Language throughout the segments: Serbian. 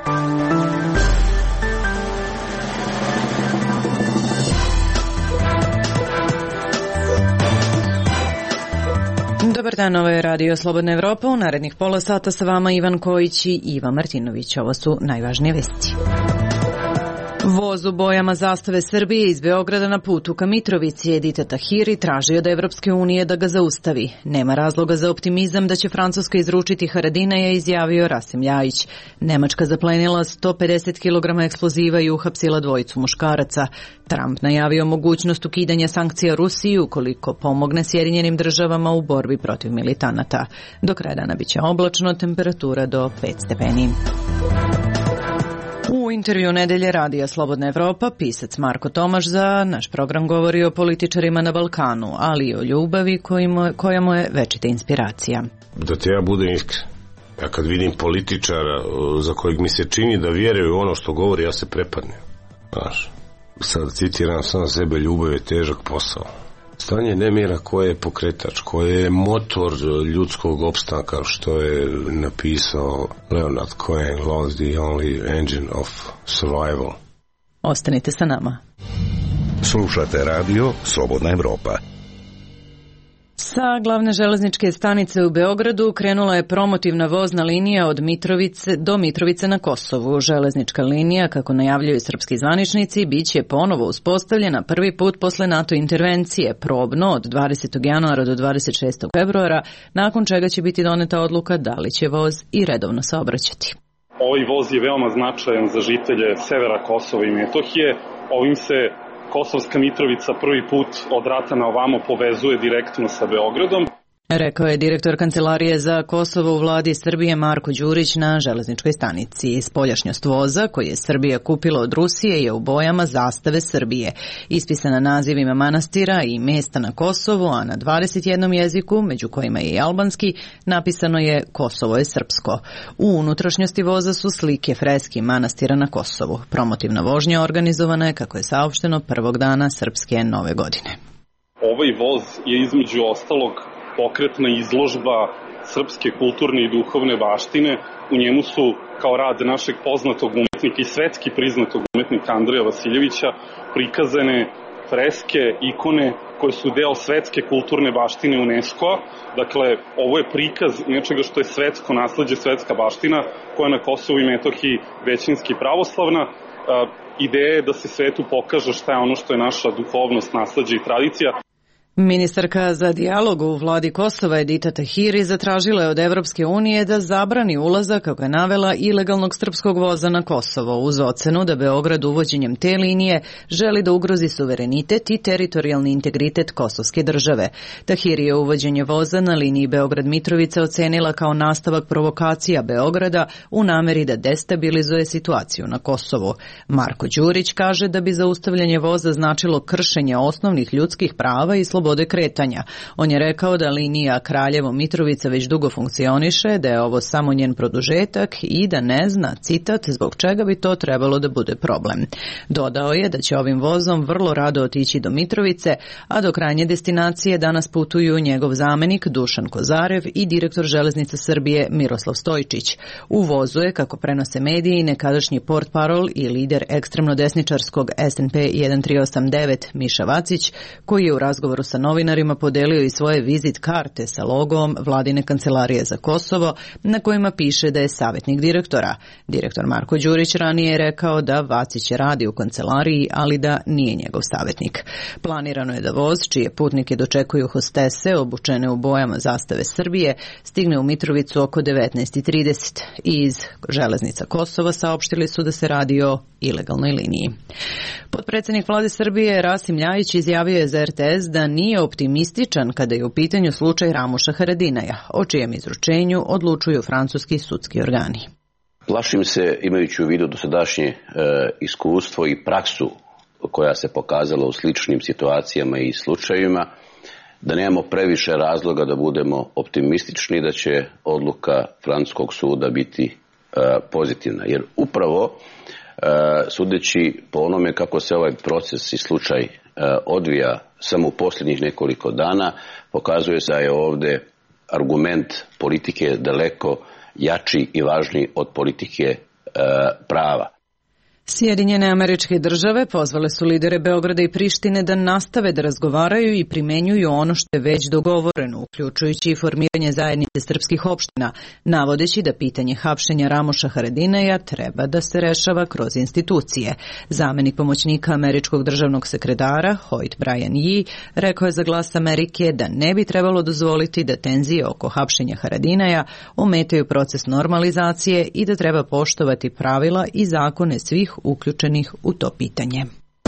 Dobar dan, ovo je Radio Slobodna Evropa. U narednih pola sata sa vama Ivan Kojić i Iva Martinović. Ovo su najvažnije vesti. Voz u bojama zastave Srbije iz Beograda na putu ka Mitrovici Edita Tahiri traži od Evropske unije da ga zaustavi. Nema razloga za optimizam da će Francuska izručiti Haradinaja, izjavio Rasim Ljajić. Nemačka zaplenila 150 kg eksploziva i uhapsila dvojicu muškaraca. Trump najavio mogućnost ukidanja sankcija Rusiji ukoliko pomogne Sjedinjenim državama u borbi protiv militanata. Do kraja dana biće oblačno, temperatura do 5 stepeni. U intervju nedelje Radija Slobodna Evropa pisac Marko Tomaš za naš program govori o političarima na Balkanu, ali i o ljubavi koja mu je večita inspiracija. Da te ja budem iskren, ja kad vidim političara za kojeg mi se čini da vjeruje u ono što govori, ja se prepadnem. Znaš, sad citiram sam sebe, ljubav je težak posao. Stanje nemira koje je pokretač, koje je motor ljudskog opstanka, što je napisao Leonard Cohen, Love is the only engine of survival. Ostanite sa nama. Slušate Radio Slobodna Evropa. Sa glavne železničke stanice u Beogradu krenula je promotivna vozna linija od Mitrovice do Mitrovice na Kosovu. Železnička linija, kako najavljuju srpski zvaničnici, biće ponovo uspostavljena prvi put posle NATO intervencije, probno od 20. januara do 26. februara, nakon čega će biti doneta odluka da li će voz i redovno saobraćati. Ovaj voz je veoma značajan za žitelje severa Kosova i Metohije. Ovim se Kosovska Mitrovica prvi put od rata na ovamo povezuje direktno sa Beogradom. Rekao je direktor Kancelarije za Kosovo u vladi Srbije Marko Đurić na železničkoj stanici. Spoljašnjost voza koji je Srbija kupila od Rusije je u bojama zastave Srbije, ispisana nazivima manastira i mesta na Kosovu, a na 21 jeziku, među kojima je i albanski, napisano je Kosovo je srpsko. U unutrašnjosti voza su slike freski manastira na Kosovu. Promotivna vožnja organizovana je, kako je saopšteno, prvog dana srpske nove godine. Ovaj voz je između ostalog pokretna izložba srpske kulturne i duhovne baštine. U njemu su, kao rad našeg poznatog umetnika i svetski priznatog umetnika Andreja Vasiljevića, prikazane freske, ikone koje su deo svetske kulturne baštine UNESCO-a. Dakle, ovo je prikaz nečega što je svetsko nasleđe, svetska baština, koja je na Kosovu i Metohiji većinski pravoslavna. Ideja je da se svetu pokaže šta je ono što je naša duhovnost, nasleđe i tradicija. Ministarka za dijalog u vladi Kosova Edita Tahiri zatražila je od Evropske unije da zabrani ulazak, kako je navela, ilegalnog srpskog voza na Kosovo, uz ocenu da Beograd uvođenjem te linije želi da ugrozi suverenitet i teritorijalni integritet kosovske države. Tahiri je uvođenje voza na liniji Beograd-Mitrovica ocenila kao nastavak provokacija Beograda u nameri da destabilizuje situaciju na Kosovu. Marko Đurić kaže da bi zaustavljanje voza značilo kršenje osnovnih ljudskih prava i slobode kretanja. On je rekao da linija Kraljevo-Mitrovica već dugo funkcioniše, da je ovo samo njen produžetak i da ne zna, citat, zbog čega bi to trebalo da bude problem. Dodao je da će ovim vozom vrlo rado otići do Mitrovice, a do krajnje destinacije danas putuju njegov zamenik Dušan Kozarev i direktor Železnica Srbije Miroslav Stojčić. U vozu je, kako prenose mediji, nekadašnji portparol i lider ekstremno desničarskog SNP 1389 Miša Vacić, koji je u razgovoru sa novinarima podelio i svoje vizit karte sa logom Vladine kancelarije za Kosovo, na kojima piše da je savjetnik direktora. Direktor Marko Đurić ranije je rekao da Vacić radi u kancelariji, ali da nije njegov savjetnik. Planirano je da voz, čije putnike dočekuju hostese obučene u bojama zastave Srbije, stigne u Mitrovicu oko 19:30. Iz Železnica Kosova saopštili su da se radi o ilegalnoj liniji. Potpredsjednik vlade Srbije Rasim Ljajić izjavio je za RTS da nije optimističan kada je u pitanju slučaj Ramuša Haradinaja, o čijem izručenju odlučuju francuski sudski organi. Plašim se, imajući u vidu dosadašnje iskustvo i praksu koja se pokazala u sličnim situacijama i slučajevima, da nemamo previše razloga da budemo optimistični da će odluka francuskog suda biti pozitivna. Jer upravo sudeći po onome kako se ovaj proces i slučaj odvija samo u posljednjih nekoliko dana, pokazuje se da je ovdje argument politike daleko jači i važniji od politike prava. Sjedinjene Američke Države pozvale su lidere Beograda i Prištine da nastave da razgovaraju i primenjuju ono što je već dogovoreno, uključujući i formiranje zajednice srpskih opština, navodeći da pitanje hapšenja Ramoša Haradinaja treba da se rešava kroz institucije. Zamenik pomoćnika američkog državnog sekretara, Hoyt Brian Yee, rekao je za Glas Amerike da ne bi trebalo dozvoliti da tenzije oko hapšenja Haradinaja ometaju proces normalizacije i da treba poštovati pravila i zakone svih uključenih u to pitanje.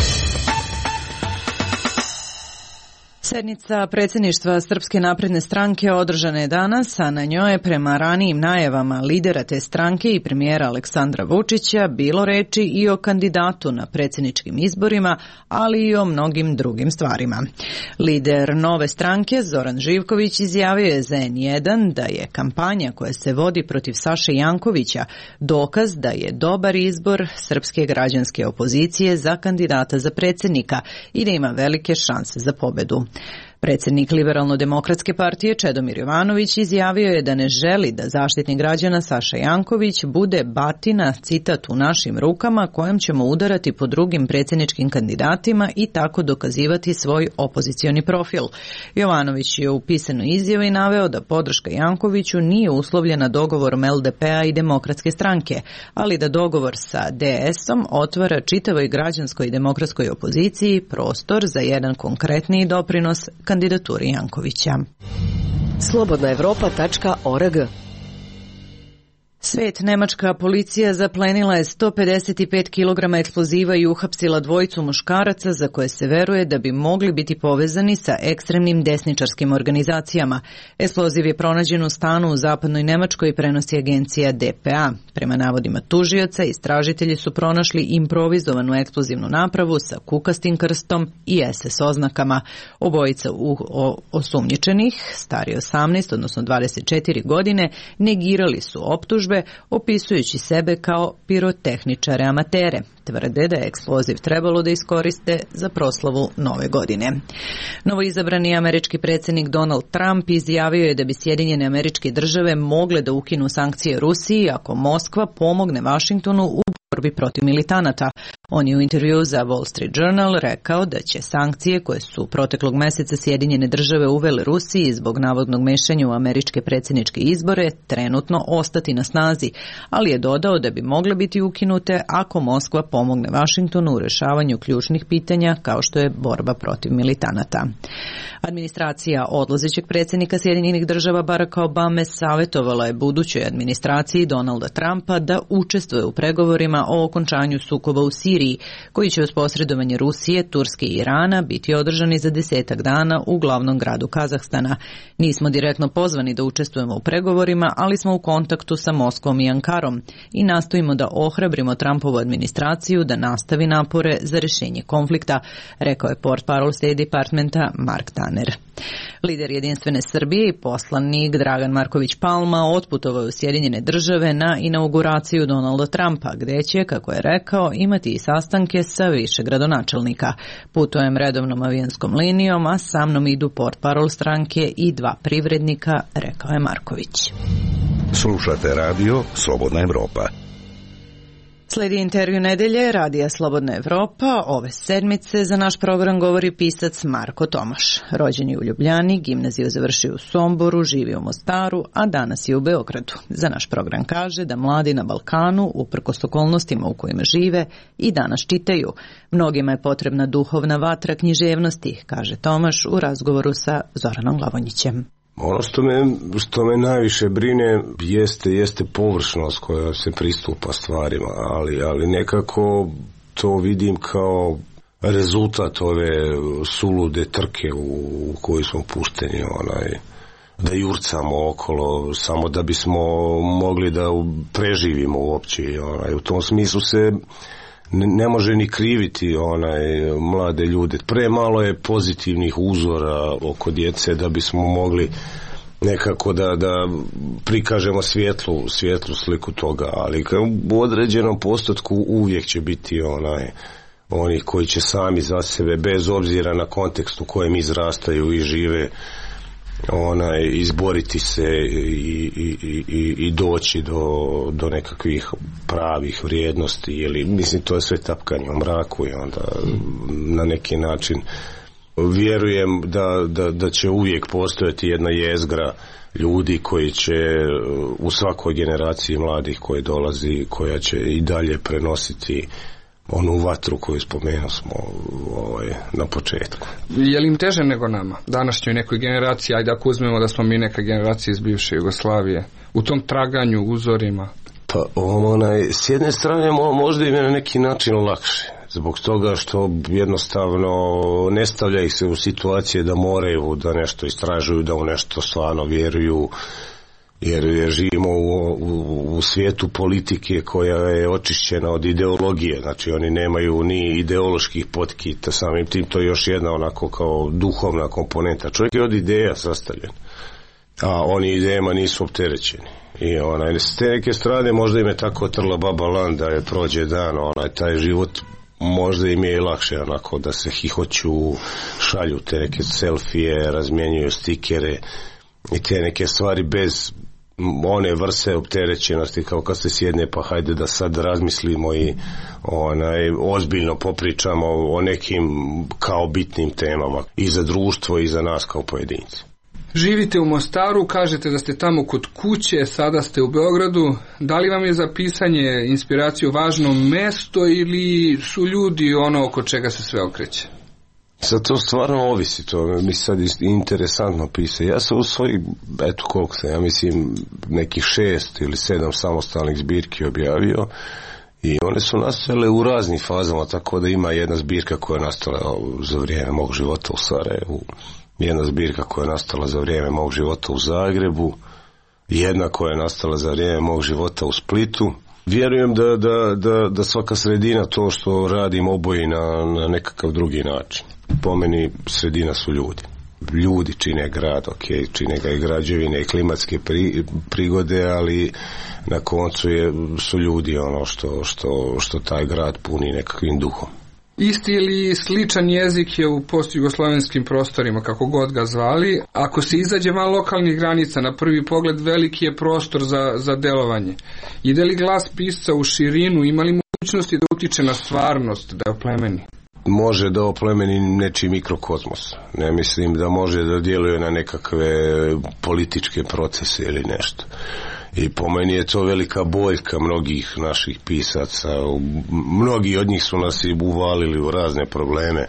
Sednica predsjedništva Srpske napredne stranke održana je danas, a na njoj je prema ranijim najavama lidera te stranke i premijera Aleksandra Vučića bilo reči i o kandidatu na predsjedničkim izborima, ali i o mnogim drugim stvarima. Lider nove stranke Zoran Živković izjavio je za N1 da je kampanja koja se vodi protiv Saše Jankovića dokaz da je dobar izbor srpske građanske opozicije za kandidata za predsjednika i da ima velike šanse za pobedu. Predsjednik Liberalno-demokratske partije Čedomir Jovanović izjavio je da ne želi da Zaštitnik građana Saša Janković bude batina, citat, u našim rukama kojom ćemo udarati po drugim predsjedničkim kandidatima i tako dokazivati svoj opozicioni profil. Jovanović je u pisanoj izjavi naveo da podrška Jankoviću nije uslovljena dogovorom LDP-a i Demokratske stranke, ali da dogovor sa DS-om otvara čitavoj građanskoj i demokratskoj opoziciji prostor za jedan konkretniji doprinos kandidaturi Jankovića. Slobodnaevropa.org. Svet, nemačka policija zaplenila je 155 kg eksploziva i uhapsila dvojicu muškaraca za koje se veruje da bi mogli biti povezani sa ekstremnim desničarskim organizacijama. Eksploziv je pronađen u stanu u zapadnoj Nemačkoj, prenosi agencija DPA. Prema navodima tužioca, istražitelji su pronašli improvizovanu eksplozivnu napravu sa kukastim krstom i SS oznakama. Obojica osumnjičenih, stari 18, odnosno 24 godine, negirali su optužbe, opisujući sebe kao pirotehničare amatere. Tvrde da je eksploziv trebalo da iskoriste za proslavu Nove godine. Novoizabrani američki predsjednik Donald Trump izjavio je da bi Sjedinjene Američke Države mogle da ukinu sankcije Rusiji ako Moskva pomogne Vašingtonu u borbi protiv militanata. On je u intervju za Wall Street Journal rekao da će sankcije koje su proteklog meseca Sjedinjene Države uvele Rusiji zbog navodnog mešanja u američke predsjedničke izbore trenutno ostati na snazi, ali je dodao da bi mogle biti ukinute ako Moskva pomogne Vašingtonu u rešavanju ključnih pitanja kao što je borba protiv militanata. Administracija odlazećeg predsjednika Sjedinjenih Država Baracka Obame savjetovala je budućoj administraciji Donalda Trumpa da učestvuje u pregovorima o okončanju sukoba u Siriji, koji će uz posredovanje Rusije, Turske i Irana biti održani za 10 dana u glavnom gradu Kazahstana. Nismo direktno pozvani da učestvujemo u pregovorima, ali smo u kontaktu sa Moskvom i Ankarom i nastojimo da ohrabrimo Trumpovu administraciju da nastavi napore za rješenje konflikta, rekao je portparol State Departmenta Mark Tanner. Lider Jedinstvene Srbije i poslanik Dragan Marković Palma otputovao u Sjedinjene Države na inauguraciju Donalda Trumpa, gdje će, kako je rekao, imati i sastanke sa više gradonačelnika. Putujem redovnom avionskom linijom, a sa mnom idu portparol stranke i 2 privrednika, rekao je Marković. Slušate radio Slobodna Evropa. Slijedi intervju nedelje Radija Slobodna Evropa. Ove sedmice za naš program govori pisac Marko Tomaš. Rođen je u Ljubljani, gimnaziju završio u Somboru, živi u Mostaru, a danas je u Beogradu. Za naš program kaže da mladi na Balkanu, uprkos okolnostima u kojima žive, i danas čitaju. Mnogima je potrebna duhovna vatra književnosti, kaže Tomaš u razgovoru sa Zoranom Glavonjićem. Ono što me najviše brine jeste površnost koja se pristupa stvarima, ali nekako to vidim kao rezultat ove sulude trke u kojoj smo pušteni, da jurcamo okolo samo da bismo mogli da preživimo uopće. U tom smislu se ne može ni kriviti mlade ljude. Premalo je pozitivnih uzora oko djece da bismo mogli nekako da prikažemo svijetlu sliku toga, ali u određenom postotku uvijek će biti oni koji će sami za sebe, bez obzira na kontekst u kojem izrastaju i žive, izboriti se i doći do nekakvih pravih vrijednosti, ili mislim to je sve tapkanje u mraku i onda na neki način vjerujem da će uvijek postojati jedna jezgra ljudi koji će u svakoj generaciji mladih koji dolazi, koja će i dalje prenositi onu vatru koju spomenuo smo na početku. Je li im teže nego nama, današnjoj nekoj generaciji, ajde ako uzmemo da smo mi neka generacija iz bivše Jugoslavije, u tom traganju, uzorima? Pa s jedne strane možda im je na neki način lakše, zbog toga što jednostavno ne stavlja ih se u situacije da moraju da nešto istražuju, da u nešto stvarno vjeruju, jer živimo u svijetu politike koja je očišćena od ideologije, znači oni nemaju ni ideoloških potkita, samim tim to je još jedna onako kao duhovna komponenta. Čovjek je od ideja sastavljen, a oni idejama nisu opterećeni. I s te neke strane možda im je tako trla baba lan da je prođe dan, taj život možda im je i lakše onako da se hihoću, šalju te neke selfije, razmjenjuju stikere i te neke stvari bez one vrste opterećenosti kao kad se sjedne pa hajde da sad razmislimo i ozbiljno popričamo o nekim kao bitnim temama i za društvo i za nas kao pojedinci. Živite u Mostaru, kažete da ste tamo kod kuće, sada ste u Beogradu. Da li vam je za pisanje, inspiraciju važno mesto ili su ljudi ono oko čega se sve okreće? Sad to stvarno ovisi, to mi sad interesantno pisa. Ja sam u svojih, koliko sam, ja mislim nekih 6 ili 7 samostalnih zbirki objavio i one su nastale u raznim fazama, tako da ima jedna zbirka koja je nastala za vrijeme mog života u Sarajevu, jedna zbirka koja je nastala za vrijeme mog života u Zagrebu, jedna koja je nastala za vrijeme mog života u Splitu. Vjerujem da svaka sredina to što radim oboji na nekakav drugi način. Po meni sredina su ljudi. Ljudi čine grad, čine ga i građevine i klimatske prigode, ali na koncu su ljudi ono što taj grad puni nekakvim duhom. Isti ili sličan jezik je u postjugoslovenskim prostorima, kako god ga zvali. Ako se izađe van lokalnih granica, na prvi pogled veliki je prostor za delovanje. Ide li glas pisca u širinu, ima li mogućnosti da utiče na stvarnost, da je oplemeni? Može da oplemeni nečiji mikrokozmos. Ne mislim da može da djeluje na nekakve političke procese ili nešto. I po meni je to velika boljka mnogih naših pisaca. Mnogi od njih su nas i uvalili u razne probleme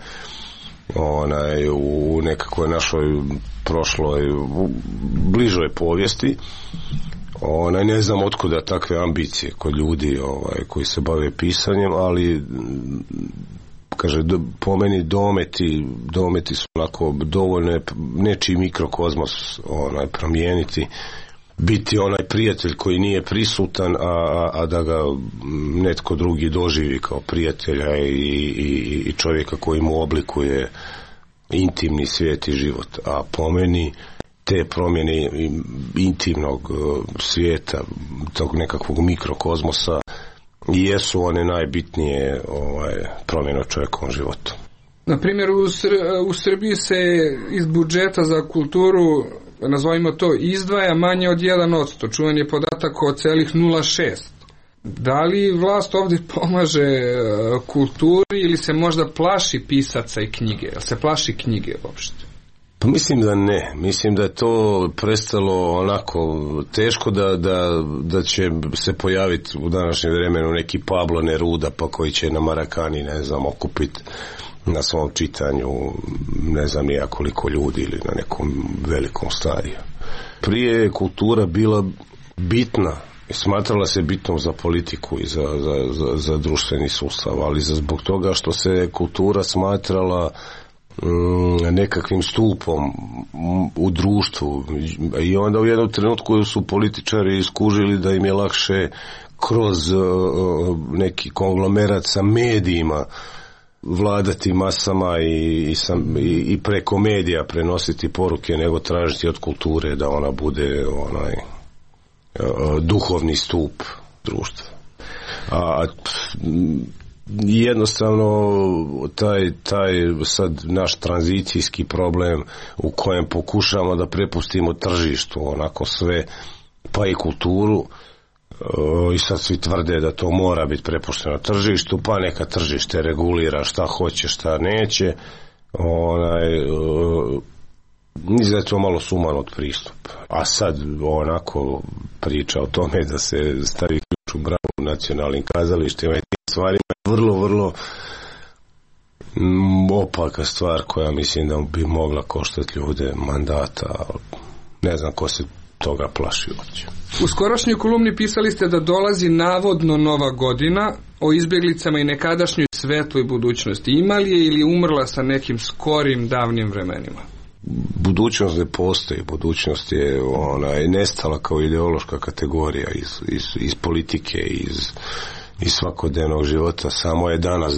u nekakvoj našoj prošloj, bližoj povijesti. Ne znam otkuda takve ambicije kod ljudi koji se bave pisanjem, ali kaže, po meni dometi su onako dovoljno nečiji mikrokozmos promijeniti, biti onaj prijatelj koji nije prisutan, a da ga netko drugi doživi kao prijatelja i čovjeka koji mu oblikuje intimni svijet i život. A po meni te promjene intimnog svijeta, tog nekakvog mikrokozmosa, jesu one najbitnije promjene u čovjekovom životu. Na primjer, u Srbiji se iz budžeta za kulturu, nazvajmo to, izdvaja manje od 1%. Čuvan je podatak od celih 0,6. Da li vlast ovdje pomaže kulturi ili se možda plaši pisaca i knjige? Jel se plaši knjige uopšte? Pa mislim da ne. Mislim da je to prestalo onako teško da će se pojaviti u današnjem vremenu neki Pablo Neruda pa koji će na Marakani, ne znam, okupiti na svom čitanju ne znam nija koliko ljudi ili na nekom velikom stadiju. Prije je kultura bila bitna i smatrala se bitnom za politiku i za društveni sustav, ali zbog toga što se kultura smatrala nekakvim stupom u društvu i onda u jednom trenutku su političari iskužili da im je lakše kroz neki konglomerat sa medijima vladati masama i preko medija prenositi poruke nego tražiti od kulture da ona bude onaj duhovni stup društva. A jednostavno taj sad naš tranzicijski problem u kojem pokušamo da prepustimo tržištu onako sve, pa i kulturu, I sad svi tvrde da to mora biti prepušteno tržištu, pa neka tržište regulira šta hoće, šta neće. Mislim da je to malo sumanut pristup. A sad onako priča o tome da se stavi ključ u bravu nacionalnim kazalištima i tim stvarima je vrlo opaka stvar koja mislim da bi mogla koštati ljude mandata. Ne znam ko se toga plaši uopće. U skorašnjoj kolumni pisali ste da dolazi navodno nova godina, o izbjeglicama i nekadašnjoj svetloj budućnosti. Ima li je ili umrla sa nekim skorim davnim vremenima? Budućnost ne postoji. Budućnost je nestala kao ideološka kategorija iz politike, iz svakodnevnog života. Samo je danas,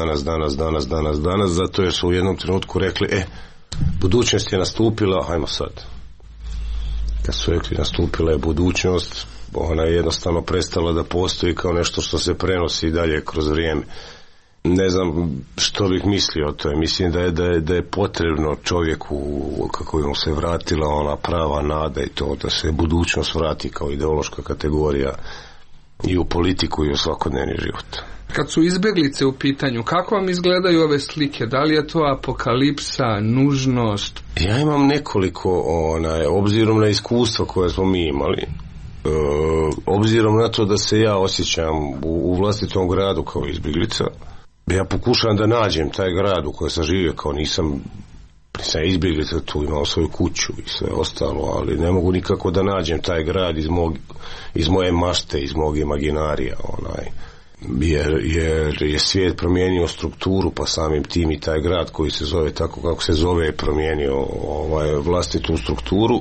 zato jer su u jednom trenutku rekli budućnost je nastupila, hajmo sad. Kad su rekli nastupila je budućnost, ona je jednostavno prestala da postoji kao nešto što se prenosi dalje kroz vrijeme. Ne znam što bih mislio o tome. Mislim da je potrebno čovjeku, kako bi mu se vratila ona prava nada i to da se budućnost vrati kao ideološka kategorija i u politiku i u svakodnevni život. Kad su izbjeglice u pitanju, kako vam izgledaju ove slike? Da li je to apokalipsa, nužnost? Ja imam nekoliko, obzirom na iskustva koje smo mi imali, obzirom na to da se ja osjećam u vlastitom gradu kao izbjeglica, ja pokušavam da nađem taj grad u kojem sam živio, kao nisam izbjeglica, tu imao svoju kuću i sve ostalo, ali ne mogu nikako da nađem taj grad iz moje mašte, iz mog imaginarija, jer je svijet promijenio strukturu, pa samim tim i taj grad koji se zove tako kako se zove je promijenio vlastitu strukturu.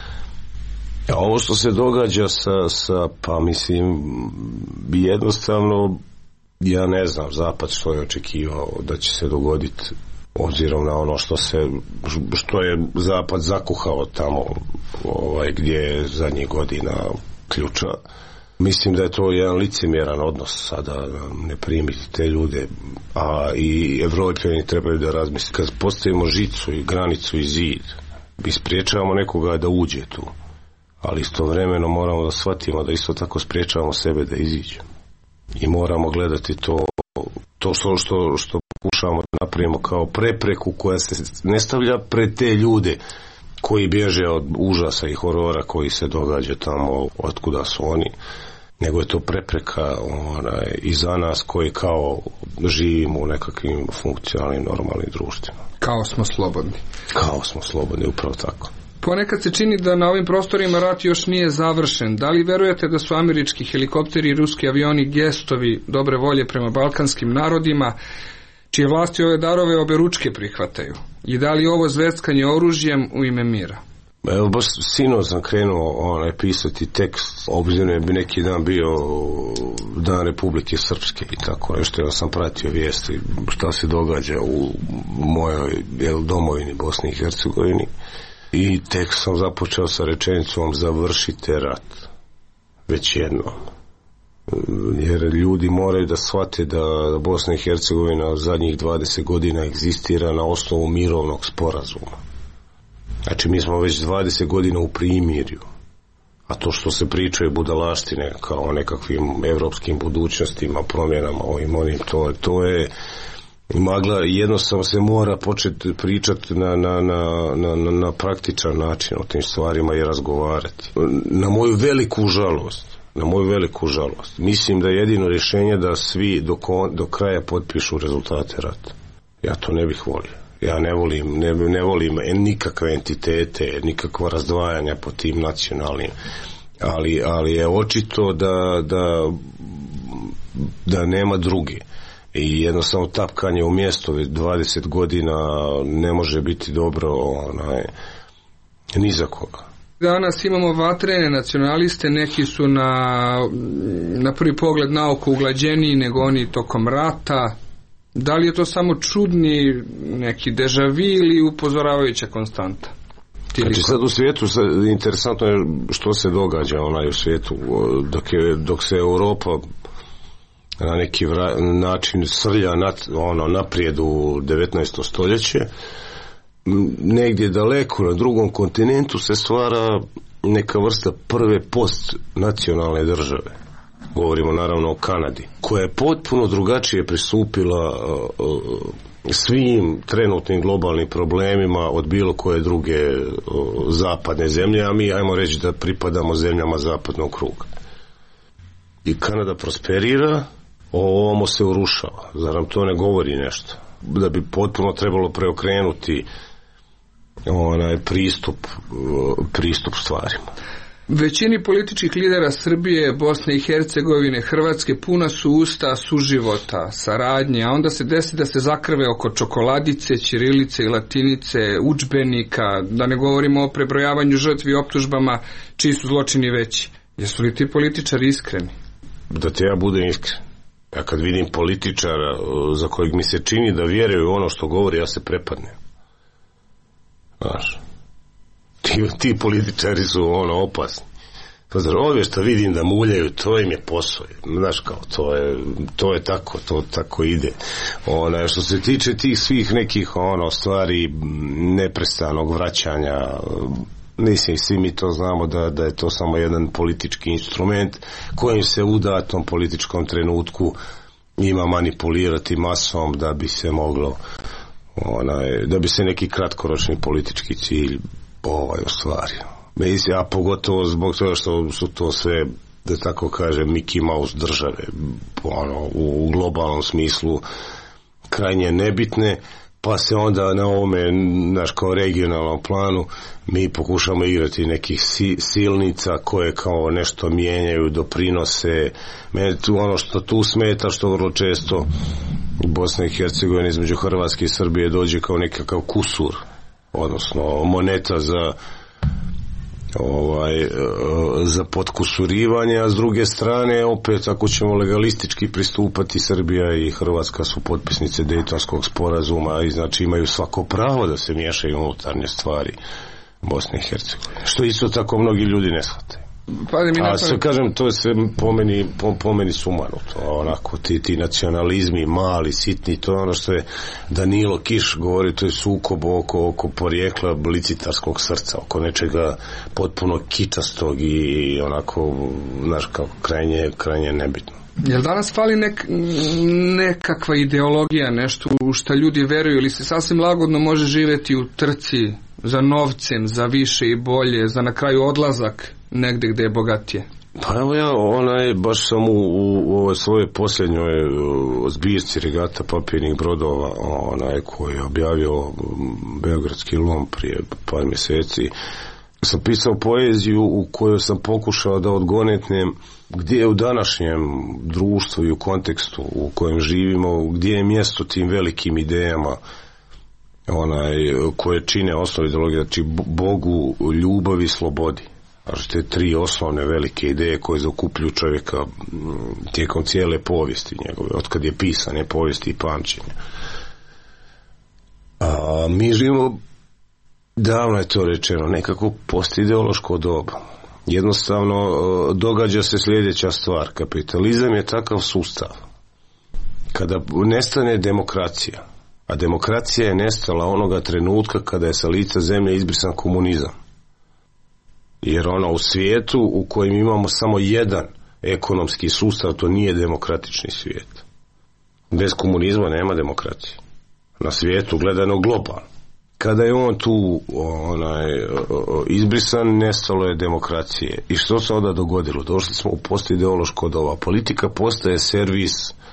A ovo što se događa pa mislim jednostavno ja ne znam zapad što je očekivao da će se dogoditi obzirom na ono što je zapad zakuhao tamo gdje je zadnjih godina ključa. Mislim da je to jedan licemjeran odnos sada ne primiti te ljude, a i Evropljani trebaju da razmisli. Kad postavimo žicu i granicu i zid, mi spriječavamo nekoga da uđe tu, ali istovremeno moramo da shvatimo da isto tako spriječavamo sebe da iziđemo. I moramo gledati to što pokušavamo da napravimo kao prepreku koja se ne stavlja pred te ljude koji bježe od užasa i horora koji se događa tamo otkuda su oni, nego je to prepreka i za nas koji kao živimo u nekakvim funkcionalnim normalnim društvima. Kao smo slobodni, upravo tako. Ponekad se čini da na ovim prostorima rat još nije završen. Da li verujete da su američki helikopteri i ruski avioni gestovi dobre volje prema balkanskim narodima, čije vlasti ove darove oberučke prihvataju? I da li ovo zveckanje oružjem u ime mira? Evo, baš sinoć sam krenuo pisati tekst, obzirom je bi neki dan bio Dan Republike Srpske i tako nešto, ja sam pratio vijesti šta se događa u mojoj domovini Bosni i Hercegovini. I tek sam započeo sa rečenicom završite rat. Već jednom. Jer ljudi moraju da shvate da Bosna i Hercegovina zadnjih 20 godina egzistira na osnovu mirovnog sporazuma. Znači mi smo već 20 godina u primirju. A to što se pričaju budalaštine kao o nekakvim evropskim budućnostima, promjenama, onim, to je magla. Jednostavno se mora početi pričati na praktičan način o tim stvarima i razgovarati. Na moju veliku žalost mislim da je jedino rješenje da svi do kraja potpišu rezultate rata. Ja to ne bih volio. Ja ne volim nikakve entitete, nikakva razdvajanja po tim nacionalnim, ali je očito da nema druge. I jednostavno tapkanje u mjestu 20 godina ne može biti dobro ni za koga. Danas imamo vatrene nacionaliste, neki su na prvi pogled na oko uglađeniji nego oni tokom rata. Da li je to samo čudni neki dežavi ili upozoravajuća konstanta? Znači sad u svijetu interesantno je što se događa u svijetu dok se Europa na neki način srlja naprijed u 19. stoljeće, negdje daleko na drugom kontinentu se stvara neka vrsta prve postnacionalne države. Govorimo naravno o Kanadi, koja je potpuno drugačije pristupila svim trenutnim globalnim problemima od bilo koje druge zapadne zemlje, a mi ajmo reći da pripadamo zemljama zapadnog kruga. I Kanada prosperira, ovamo se urušava. Zar nam to ne govori nešto? Da bi potpuno trebalo preokrenuti pristup stvarima. Većini političkih lidera Srbije, Bosne i Hercegovine, Hrvatske puna su usta suživota, saradnje, a onda se desi da se zakrve oko čokoladice, ćirilice i latinice, udžbenika, da ne govorimo o prebrojavanju žrtvi i optužbama čiji su zločini veći. Jesu li ti političari iskreni? Da te ja budem iskren. Ja kad vidim političara za kojeg mi se čini da vjeruje u ono što govori, ja se prepadnem. Znaš, ti političari su opasni. Ove što vidim da muljaju, to im je posao. Znaš, kao, to je tako, to tako ide. Što se tiče tih svih nekih stvari neprestanog vraćanja, mislim, svi mi to znamo da je to samo jedan politički instrument kojim se u datom političkom trenutku ima manipulirati masom da bi se moglo da bi se neki kratkoročni politički cilj ostvario. Mislim, a pogotovo zbog toga što su to sve, da tako kažem, Mickey Mouse države, u globalnom smislu krajnje nebitne, pa se onda na ovome, kao regionalnom planu, mi pokušamo igrati nekih silnica koje kao nešto mijenjaju, doprinose. Mene tu što tu smeta, što vrlo često Bosna i Hercegovina između Hrvatske i Srbije dođe kao nekakav kusur, odnosno moneta za potkusurivanje, a s druge strane opet ako ćemo legalistički pristupati, Srbija i Hrvatska su potpisnice Dejtonskog sporazuma i znači imaju svako pravo da se miješaju unutarnje stvari Bosne i Hercegovine, što isto tako mnogi ljudi ne shvate. A sve kažem, to je sve po meni sumanuto, onako ti nacionalizmi mali, sitni, to je ono što je Danilo Kiš govori, to je sukob oko porijekla licitarskog srca, oko nečega potpuno kičastog i onako, znaš, kao krajnje nebitno. Jel danas fali nekakva ideologija, nešto u što ljudi veruju, ili se sasvim lagodno može živjeti u trci za novcem, za više i bolje, za na kraju odlazak negde gde je bogatije? Pa evo ja, baš sam u ovoj svojoj posljednjoj zbirci Regata papirnih brodova, koji je objavio Beogradski lom prije par mjeseci, sam pisao poeziju u kojoj sam pokušao da odgonetnem gdje je u današnjem društvu i u kontekstu u kojem živimo, gdje je mjesto tim velikim idejama koje čine osnovu ideologije, znači Bogu, ljubavi, slobodi. Znači te tri osnovne velike ideje koje zaokupljuju čovjeka tijekom cijele povijesti njegove, otkad je pisane povijesti i pamćenja. A mi živimo, davno je to rečeno, nekako postideološko doba. Jednostavno događa se sljedeća stvar. Kapitalizam je takav sustav. Kada nestane demokracija, a demokracija je nestala onoga trenutka kada je sa lica zemlje izbrisan komunizam. Jer u svijetu u kojem imamo samo jedan ekonomski sustav, to nije demokratični svijet. Bez komunizma nema demokracije. Na svijetu gledano globalno. Kada je on tu izbrisan, nestalo je demokracije. I što se onda dogodilo? Došli smo u postideološko doba. Politika postaje servis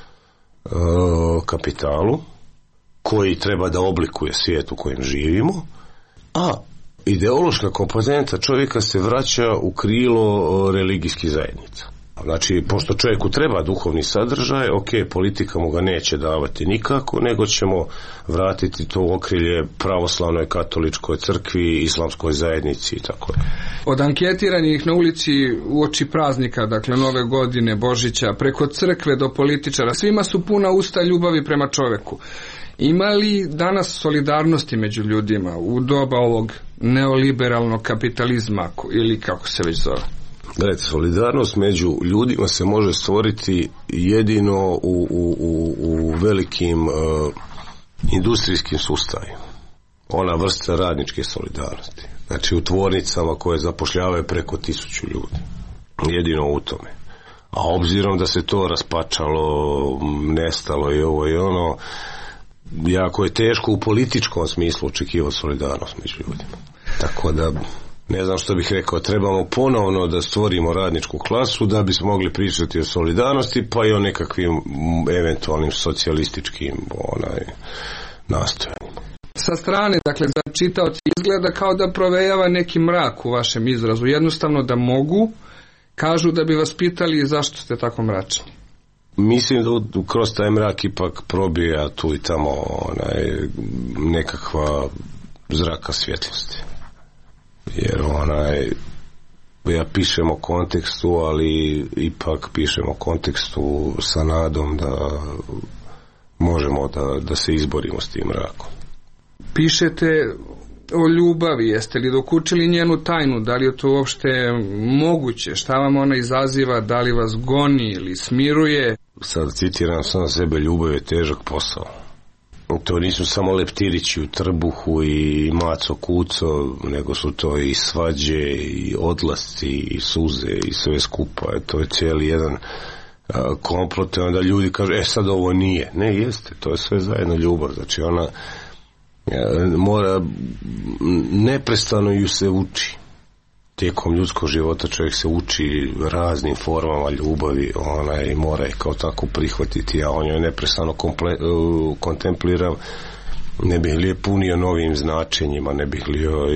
kapitalu koji treba da oblikuje svijet u kojem živimo, a ideološka komponenta čovjeka se vraća u krilo religijskih zajednica. Znači, pošto čovjeku treba duhovni sadržaj, politika mu ga neće davati nikako, nego ćemo vratiti to u okrilje pravoslavnoj katoličkoj crkvi, islamskoj zajednici i tako. Od anketiranih na ulici uoči praznika, dakle Nove godine, Božića, preko crkve do političara, svima su puna usta ljubavi prema čovjeku. Ima li danas solidarnosti među ljudima u doba ovog neoliberalnog kapitalizma ili kako se već zove? Gledajte, solidarnost među ljudima se može stvoriti jedino u velikim industrijskim sustavima. Ona vrsta radničke solidarnosti. Znači u tvornicama koje zapošljavaju preko 1000 ljudi. Jedino u tome. A obzirom da se to raspačalo, nestalo i ovo i ono, jako je teško u političkom smislu očekivati solidarnost među ljudima. Tako da, ne znam što bih rekao, trebamo ponovno da stvorimo radničku klasu da bismo mogli pričati o solidarnosti, pa i o nekakvim eventualnim socijalističkim nastojanjima. Sa strane, dakle, za čitaoci izgleda kao da provejava neki mrak u vašem izrazu. Jednostavno da mogu, kažu da bi vas pitali zašto ste tako mračni. Mislim da kroz taj mrak ipak probija tu i tamo nekakva zraka svjetlosti. Jer ja pišem o kontekstu, ali ipak pišem o kontekstu sa nadom da možemo da se izborimo s tim mrakom. Pišete o ljubavi, jeste li dokučili njenu tajnu, da li je to uopšte moguće, šta vam ona izaziva, da li vas goni ili smiruje? Sad citiram sam sebe, ljubav je težak posao. To nisu samo leptirići u trbuhu i maco kuco, nego su to i svađe i odlasci i suze i sve skupa. To je cijeli jedan komplot, onda ljudi kažu, sad ovo nije. Ne, jeste, to je sve zajedno ljubav. Znači ona mora, neprestano ju se uči. Tijekom ljudskog života čovjek se uči raznim formama ljubavi, i mora je kao tako prihvatiti. Ja o njoj neprestano kontempliram, ne bih li je punio novim značenjima, ne bih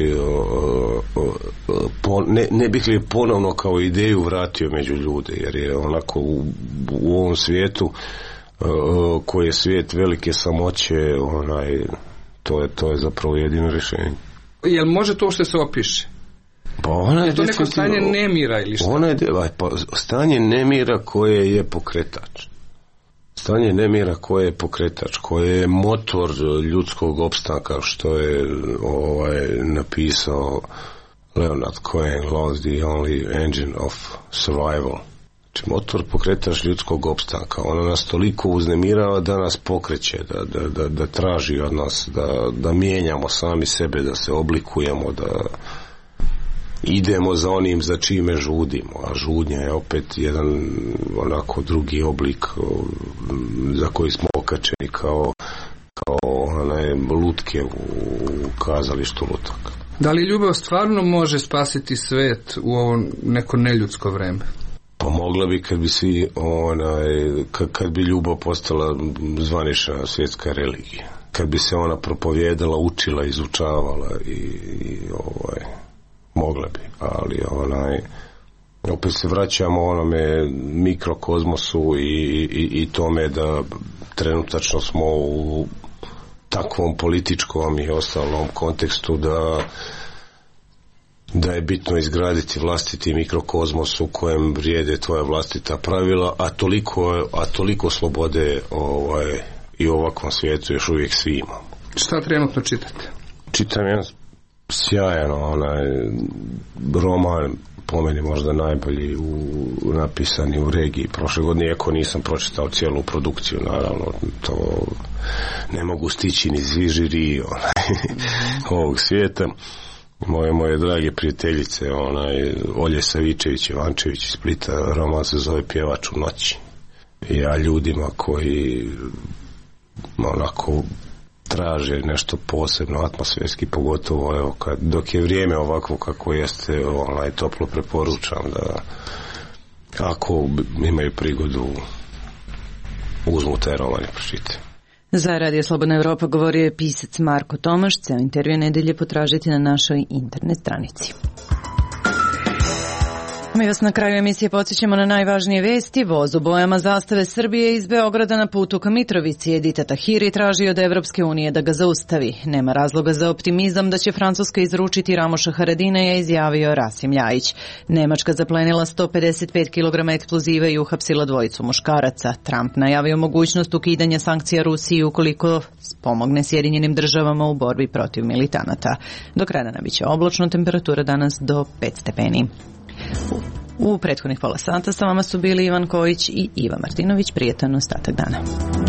li je ponovno kao ideju vratio među ljude, jer je onako u ovom svijetu koji je svijet velike samoće, to je zapravo jedino rješenje. Jel može to što se opiše? Pa ona je to neko stanje nemira ili što? Stanje nemira koje je pokretač. Stanje nemira koje je pokretač, koje je motor ljudskog opstanka, što je napisao Leonard Cohen, Love the only engine of survival. Znači, motor pokretač ljudskog opstanka. Ona nas toliko uznemirava da nas pokreće, da traži od nas, da mijenjamo sami sebe, da se oblikujemo, da idemo za onim za čime žudimo, a žudnja je opet jedan onako drugi oblik za koji smo okačeni kao lutke u kazalištu lutaka. Da li ljubav stvarno može spasiti svet u ovo neko neljudsko vreme? Pa mogla bi kad bi ljubav postala zvanična svjetska religija. Kad bi se ona propovijedala, učila, izučavala i mogla bi, ali opet se vraćamo onome mikrokozmosu i tome da trenutačno smo u takvom političkom i ostalom kontekstu da je bitno izgraditi vlastiti mikrokozmos u kojem vrijede tvoja vlastita pravila, a toliko slobode i u ovakvom svijetu još uvijek svi imamo. Šta trenutno čitate? Čitam jedan sjajan roman, po meni možda najbolji napisani u regiji prošle godine, iako nisam pročitao cijelu produkciju, naravno to ne mogu stići ni zvižiri ovog svijeta. Moje drage prijateljice, Olje Savičević-Ivančević iz Splita, roman se zove Pjevač u noći. Ja ljudima koji traže nešto posebno atmosferski, pogotovo dok je vrijeme ovako kako jeste, toplo preporučam da ako imaju prigodu uzmu taj roman i pročitaju. Za Radio Slobodna Evropa govorio je pisac Marko Tomaš. Ceo intervju nedelje potražiti na našoj internet stranici. Mi vas na kraju emisije podsjećamo na najvažnije vesti. Voz u bojama zastave Srbije iz Beograda na putu ka Mitrovici. Edita Tahiri traži od Evropske unije da ga zaustavi. Nema razloga za optimizam da će Francuska izručiti Ramoša Haradinaja, izjavio Rasim Ljajić. Nemačka zaplenila 155 kg eksploziva i uhapsila dvojicu muškaraca. Trump najavio mogućnost ukidanja sankcija Rusiji ukoliko pomogne Sjedinjenim državama u borbi protiv militanata. Do kraja dana biće oblačno, temperatura danas do 5 stepeni. U prethodnih pola sata sa vama su bili Ivan Kojić i Iva Martinović. Prijetan ostatak dana.